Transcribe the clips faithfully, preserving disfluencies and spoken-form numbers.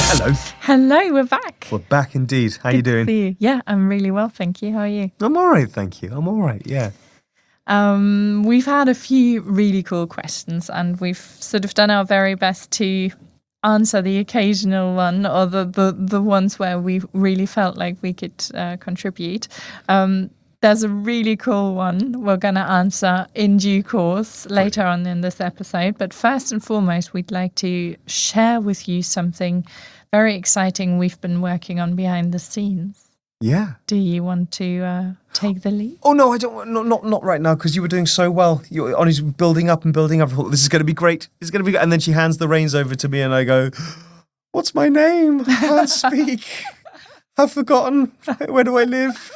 Hello. Hello, we're back. We're back indeed. How Good you doing? To see you. Yeah, I'm really well, thank you. How are you? I'm all right, thank you. I'm all right, yeah. Um, we've had a few really cool questions, and we've sort of done our very best to answer the occasional one, or the the, the ones where we really felt like we could uh, contribute. Um, there's a really cool one we're going to answer in due course later on in this episode. But first and foremost, we'd like to share with you something very exciting we've been working on behind the scenes. Yeah. Do you want to uh, take the lead? Oh no, I don't. Not not not right now because you were doing so well. You're honestly building up and building up. I thought, this is going to be great. It's going to be good. And then she hands the reins over to me, and I go, "What's my name? I can't speak. I've forgotten. Where do I live?"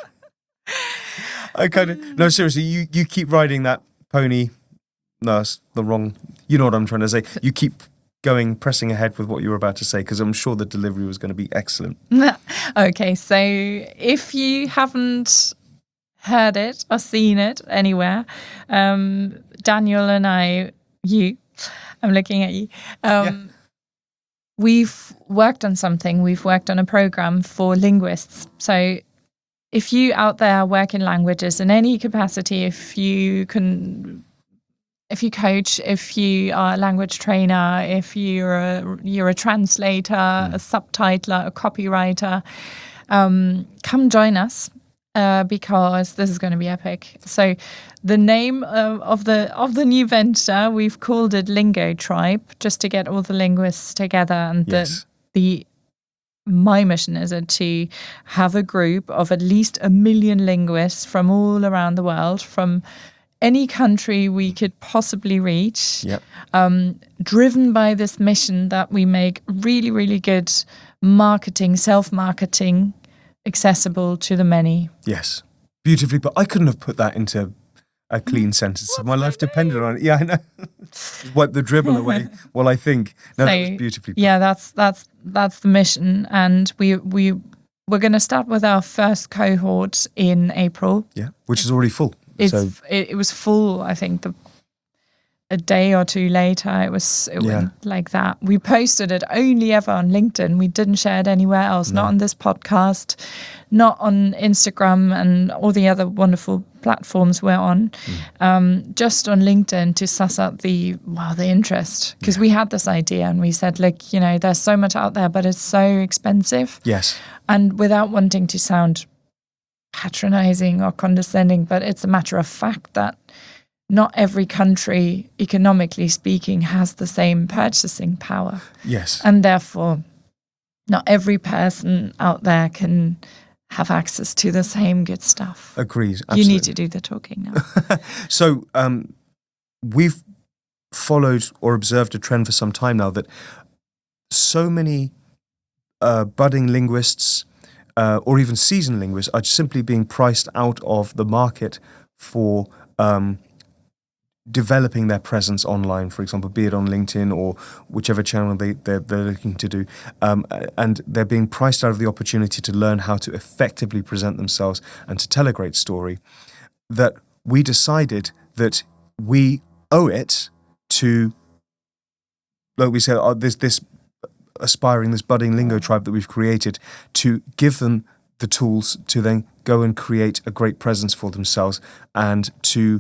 I kind of no. Seriously, you you keep riding that pony. No, it's the wrong. You know what I'm trying to say. You keep going, pressing ahead with what you were about to say, because I'm sure the delivery was going to be excellent. Okay, so if you haven't heard it or seen it anywhere, um, Daniel and I, you, I'm looking at you, um, yeah. We've worked on something. We've worked on a program for linguists. So if you out there work in languages in any capacity, if you can... If you coach, if you are a language trainer, if you're a, you're a translator, mm. a subtitler, a copywriter, um, come join us uh, because this is going to be epic. So, the name of, of the of the new venture, we've called it Lingo Tribe, just to get all the linguists together. And yes. the the my mission is to have a group of at least a million linguists from all around the world, from any country we could possibly reach, yep. um, driven by this mission that we make really, really good marketing, self-marketing, accessible to the many. Yes, beautifully put. I couldn't have put that into a clean sentence. What's my life depended on it. Yeah, I know. Wipe the dribble away. Well, I think no, so, that was beautifully put. Yeah, that's that's that's the mission, and we we we're going to start with our first cohort in April. Yeah, which is already full. It's, so it, it was full, I think, the, a day or two later. It was it yeah. went like that. We posted it only ever on LinkedIn. We didn't share it anywhere else, no. Not on this podcast, not on Instagram and all the other wonderful platforms we're on, mm. um, just on LinkedIn to suss out the, wow, the interest. Because yeah. we had this idea and we said, look, you know, there's so much out there, but it's so expensive. Yes. And without wanting to sound patronizing or condescending, but it's a matter of fact that not every country, economically speaking, has the same purchasing power. Yes. And therefore, not every person out there can have access to the same good stuff. Agreed. Absolutely. You need to do the talking now. So um, we've followed or observed a trend for some time now that so many uh, budding linguists Uh, or even seasoned linguists are simply being priced out of the market for um, developing their presence online, for example, be it on LinkedIn or whichever channel they, they're, they're looking to do. Um, and they're being priced out of the opportunity to learn how to effectively present themselves and to tell a great story, that we decided that we owe it to, like we said, uh, this this aspiring, this budding lingo tribe that we've created, to give them the tools to then go and create a great presence for themselves and to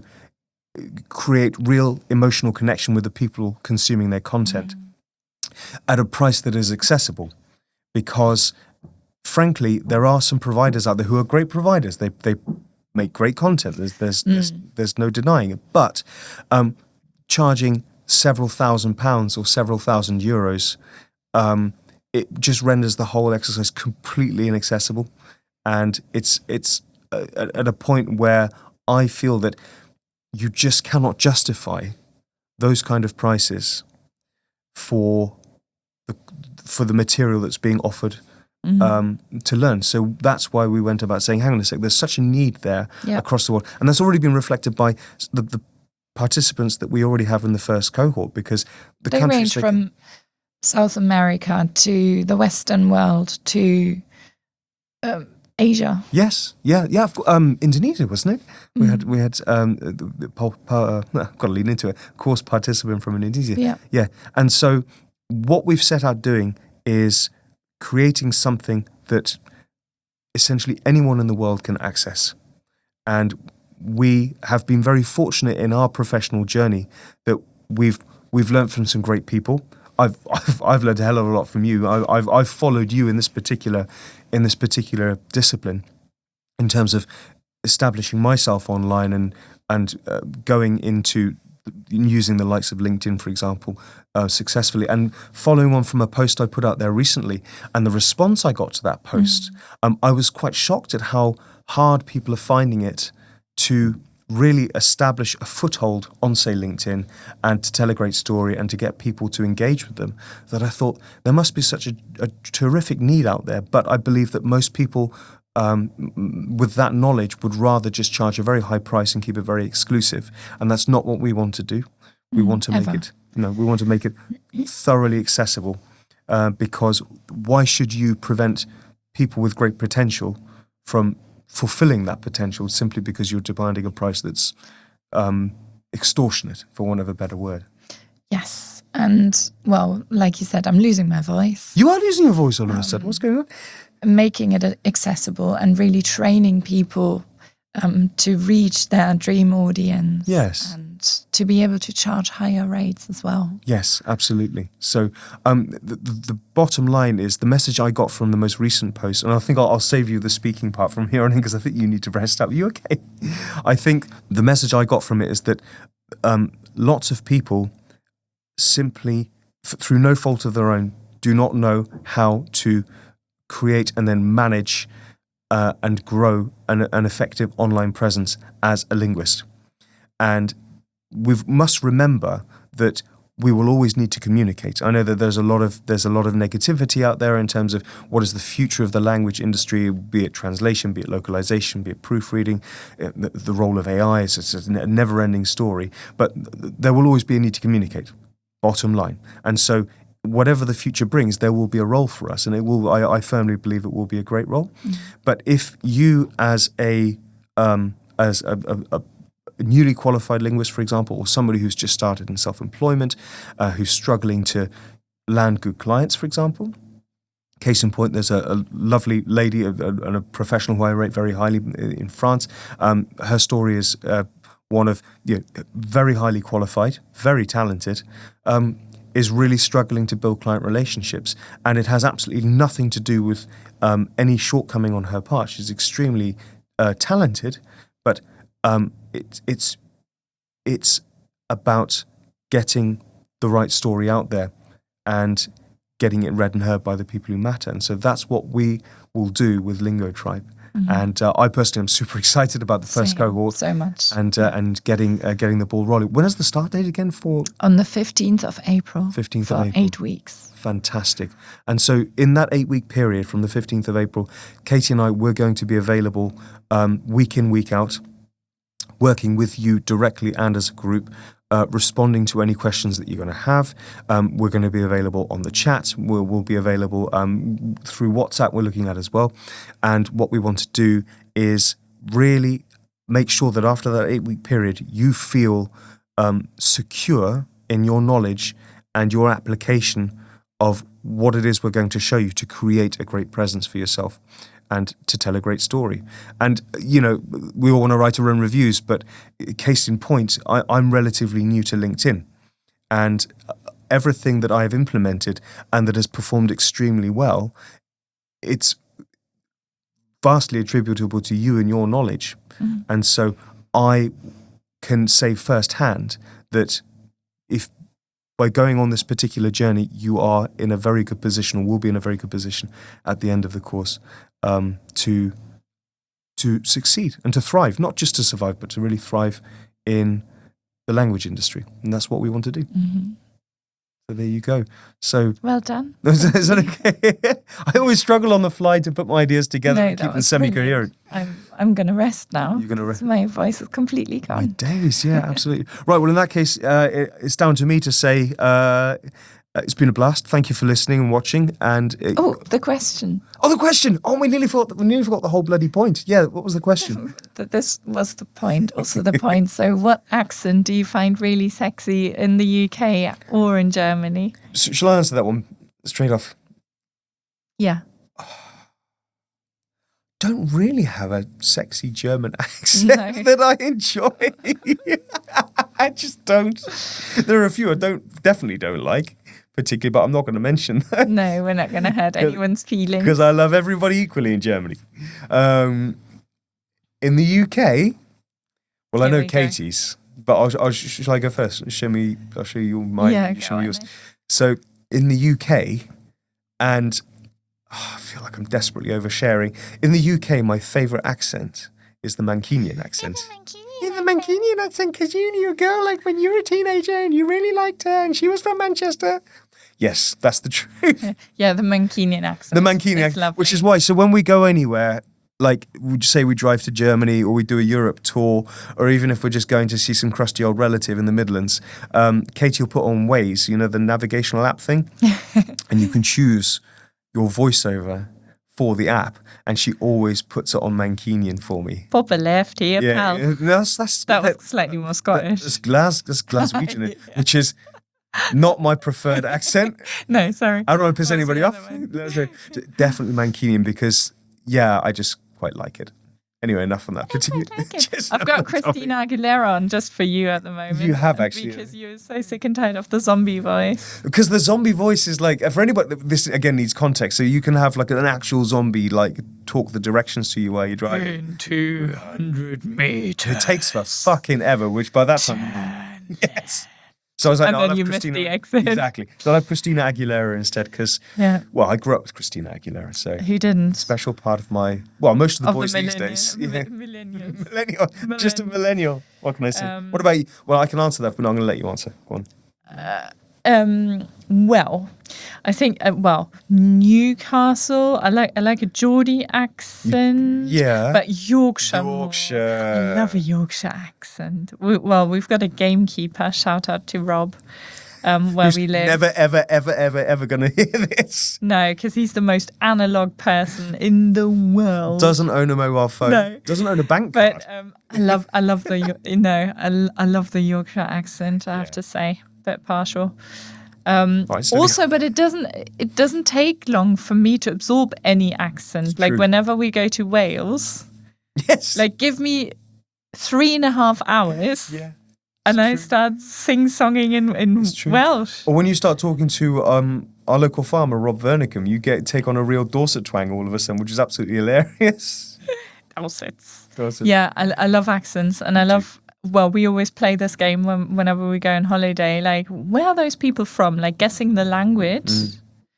create real emotional connection with the people consuming their content mm. at a price that is accessible. Because frankly, there are some providers out there who are great providers. They they make great content. There's there's mm. there's, there's no denying it. But um, charging several thousand pounds or several thousand euros, Um, it just renders the whole exercise completely inaccessible, and it's it's uh, at a point where I feel that you just cannot justify those kind of prices for the for the material that's being offered mm-hmm. um, to learn. So that's why we went about saying, hang on a sec, there's such a need there yep. across the world, and that's already been reflected by the, the participants that we already have in the first cohort, because the they countries range they from South America to the Western world to um, Asia. Yes, yeah, yeah. Um, Indonesia, wasn't it? We mm. had we had um, the, uh, got to lean into it. Of course, participant from Indonesia. Yeah, yeah. And so, what we've set out doing is creating something that essentially anyone in the world can access. And we have been very fortunate in our professional journey that we've we've learned from some great people. I've I've, I've learned a hell of a lot from you. I, I've I've followed you in this particular in this particular discipline, in terms of establishing myself online and and uh, going into using the likes of LinkedIn, for example, uh, successfully, and following on from a post I put out there recently, and the response I got to that post, mm. um, I was quite shocked at how hard people are finding it to really establish a foothold on, say, LinkedIn, and to tell a great story and to get people to engage with them, that I thought there must be such a, a terrific need out there. But I believe that most people um, with that knowledge would rather just charge a very high price and keep it very exclusive. And that's not what we want to do. We mm, want to make ever. it, you know, we want to make it thoroughly accessible, uh, because why should you prevent people with great potential from fulfilling that potential simply because you're demanding a price that's um, extortionate, for want of a better word? Yes. And, well, like you said, I'm losing my voice. You are losing your voice all of a sudden. What's going on? Making it accessible and really training people um, to reach their dream audience. Yes. And to be able to charge higher rates as well. Yes, absolutely. So um, the, the bottom line is the message I got from the most recent post, and I think I'll, I'll save you the speaking part from here on in because I think you need to rest up. Are you okay? I think the message I got from it is that um, lots of people simply, f- through no fault of their own, do not know how to create and then manage uh, and grow an, an effective online presence as a linguist. And we must remember that we will always need to communicate. I know that there's a lot of there's a lot of negativity out there in terms of what is the future of the language industry, be it translation, be it localization, be it proofreading, the, the role of A I. It's, it's a never-ending story. But there will always be a need to communicate, bottom line. And so whatever the future brings, there will be a role for us, and it will. I, I firmly believe it will be a great role. Mm. But if you, as a um, as a, a, a newly qualified linguist, for example, or somebody who's just started in self-employment, uh, who's struggling to land good clients, for example. Case in point, there's a, a lovely lady a, a, and a professional who I rate very highly in France. Um, her story is uh, one of you know, very highly qualified, very talented, um, is really struggling to build client relationships. And it has absolutely nothing to do with um, any shortcoming on her part. She's extremely uh, talented, but um, it, it's it's about getting the right story out there and getting it read and heard by the people who matter. And so that's what we will do with Lingo Tribe. Mm-hmm. And uh, I personally am super excited about the first Same, cohort. So much. And uh, and getting uh, getting the ball rolling. When is the start date again for? On the fifteenth of April. fifteenth for of April. eight weeks. Fantastic. And so in that eight-week period from the fifteenth of April, Katie and I, we're going to be available um, week in, week out, working with you directly and as a group, uh, responding to any questions that you're going to have. Um, we're going to be available on the chat. We'll, we'll be available um, through WhatsApp we're looking at as well. And what we want to do is really make sure that after that eight-week period, you feel um, secure in your knowledge and your application of what it is we're going to show you to create a great presence for yourself and to tell a great story. And, you know, we all want to write our own reviews, but case in point, I, I'm relatively new to LinkedIn. And everything that I have implemented and that has performed extremely well, it's vastly attributable to you and your knowledge. Mm-hmm. And so I can say firsthand that if by going on this particular journey, you are in a very good position, or will be in a very good position at the end of the course, um, to to succeed and to thrive, not just to survive, but to really thrive in the language industry. And that's what we want to do. Mm-hmm. So there you go. So well done. Is that okay? I always struggle on the fly to put my ideas together no, and keep them semi-coherent. I'm I'm going to rest now. You're going to rest. My voice is completely gone. My days, yeah, absolutely. Right, well, in that case, uh, it, it's down to me to say uh, it's been a blast. Thank you for listening and watching. And it, oh, the question. Oh, the question. Oh, we nearly forgot. We nearly forgot the whole bloody point. Yeah, what was the question? That this was the point. Also, the point. So, what accent do you find really sexy in the U K or in Germany? So, shall I answer that one straight off? Yeah. Don't really have a sexy German accent No. that I enjoy. I just don't. There are a few I don't definitely don't like, particularly, but I'm not going to mention that No, we're not going to hurt anyone's feelings. because I love everybody equally in Germany. Um, in the U K, well, I Here know we go. Katie's, but I'll, I'll, shall I go first? Show me. I'll show you my. Yeah, you go show me on yours. then. So in the U K, and oh, I feel like I'm desperately oversharing. In the U K, my favourite accent is the Mancunian accent. Yeah, the Mancunian accent, because you knew a girl like when you were a teenager and you really liked her and she was from Manchester. Yes, that's the truth. Yeah, the Mancunian accent. The Mancunian It's accent, lovely. which is why, so when we go anywhere, like we say we drive to Germany or we do a Europe tour, or even if we're just going to see some crusty old relative in the Midlands, um, Katie will put on Waze, you know, the navigational app thing, and you can choose your voiceover for the app, and she always puts it on Mancunian for me. Pop a left here, Yeah, pal. yeah, that's that's That was slightly more Scottish. That's Glas, that's Glaswegian, which is not my preferred accent. No, sorry. I don't want to piss What was anybody the off. other one? That's right. Definitely Mancunian because, yeah, I just quite like it. Anyway, enough on that. Continue. Just I've got another topic. Christina Aguilera on just for you at the moment. You have actually, Because you're so sick and tired of the zombie voice. Because the zombie voice is like, for anybody, this again needs context. So you can have like an actual zombie like talk the directions to you while you're driving. In two hundred meters. It takes for fucking ever, which by that time, yes. So I was like, And no, then I'll have you missed Christina. the exit. Exactly. So I'll have Christina Aguilera instead because, Yeah. well, I grew up with Christina Aguilera, so Who didn't? special part of my, well, most of the Of boys the these millennia- days. mi- Yeah. millennials. Millennial. Just a millennial. What can I say? Um, what about you? Well, I can answer that, but no, I'm going to let you answer. Go on. Um, well, I think uh, well Newcastle. I like I like a Geordie accent. Yeah. but Yorkshire. more. Yorkshire. I love a Yorkshire accent. We, well, we've got a gamekeeper. Shout out to Rob, um, where Who's we live. never, ever, ever, ever, ever going to hear this. No, because he's the most analog person in the world. Doesn't own a mobile phone. No. Doesn't own a bank card. But um, I love, I love the, Yo- you know, I, l- I love the Yorkshire accent. I have Yeah. to say, bit partial. Um, Right, so also, but it doesn't, it doesn't take long for me to absorb any accent. It's Like true. whenever we go to Wales, Yes. like give me three and a half hours, yeah. and I true. start sing-songing in in It's true. Welsh. Or when you start talking to um, our local farmer, Rob Vernicum, you get take on a real Dorset twang all of a sudden, which is absolutely hilarious. Dulcets. Dorset. Yeah, I, I love accents, and I love. Well, we always play this game when, whenever we go on holiday. Like, where are those people from? Like, guessing the language, Mm.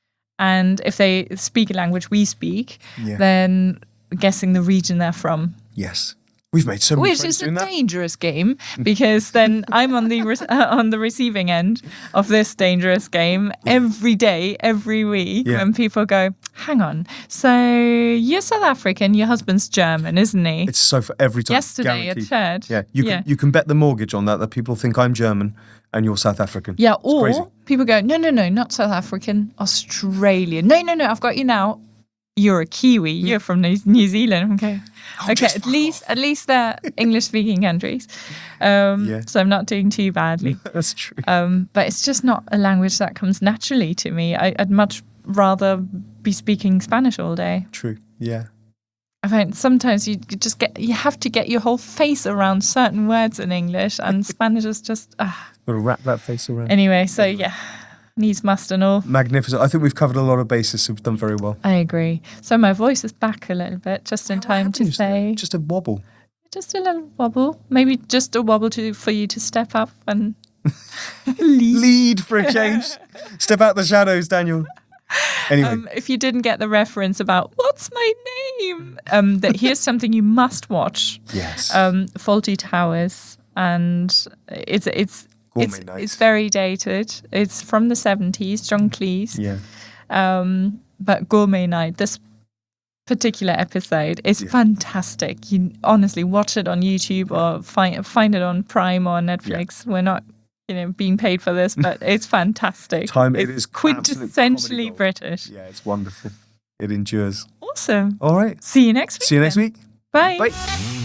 and if they speak a language we speak, Yeah. then guessing the region they're from. Yes. We've made so many Which friends is a doing that. dangerous game because then I'm on the re- uh, on the receiving end of this dangerous game every day, every week. Yeah. When people go, "Hang on, so you're South African, your husband's German, isn't he?" It's so for every time. Yesterday at guaranteed. church. Yeah, you yeah. can you can bet the mortgage on that that people think I'm German and you're South African. Yeah, It's or crazy. people go, no, no, no, not South African, Australian. No, no, no, I've got you now. You're a Kiwi. You're from New, New Zealand. Okay, Oh, okay. just At fuck least, at least they're English-speaking countries. Um, Yeah. So I'm not doing too badly. That's true. Um, but it's just not a language that comes naturally to me. I, I'd much rather be speaking Spanish all day. True. Yeah. I find sometimes you you just get you have to get your whole face around certain words in English, and Spanish is just. Ah. Gotta wrap that face around. Anyway, so yeah, needs must and all. Magnificent. I think we've covered a lot of bases, so we've done very well. I agree. So my voice is back a little bit, just in What time to happened just there? say Just a wobble. just a little wobble. Maybe just a wobble to for you to step up and lead. Lead for a change. Step out the shadows, Daniel. Anyway. Um, if you didn't get the reference about what's my name, um, that here's something you must watch. yes. Um, Faulty Towers, and it's it's Gourmet it's, night. it's very dated. It's from the seventies, John Cleese. yeah. Um, but Gourmet Night, this particular episode is Yeah. fantastic. You honestly watch it on YouTube or find find it on Prime or Netflix. We're not, you know, being paid for this, but it's fantastic. Time- it it's is absolute comedy quintessentially gold. British. Yeah, it's wonderful. It endures. Awesome. All right. See you next week. See you next then. week. Bye. Bye.